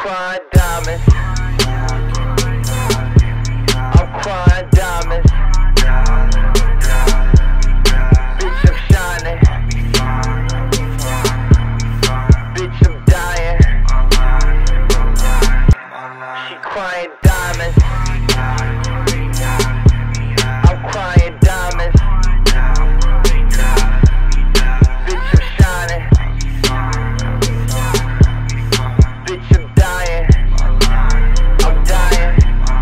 crying diamonds. I'm crying diamonds. Bitch, I'm shining. Bitch, I'm dying. She crying diamonds. I'm crying diamonds. Bitch, I'm shining. Bitch, I'm dying. I'm dying.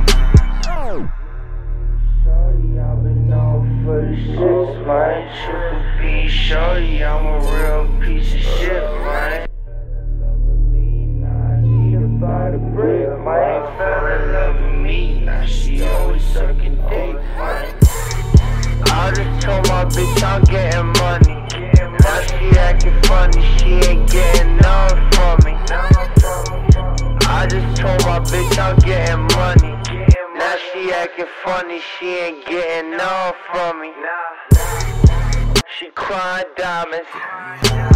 Shorty, I've been on for the shits, man. Triple B, shorty, I'm a real piece of shit, man. I need to buy the brick, man. Fell in love with me, now she always sucking dick, man. I just told my bitch I'm getting money. Now she acting funny, she ain't getting none from me. I just told my bitch I'm getting money. Now she acting funny, she ain't getting none from me. She crying diamonds.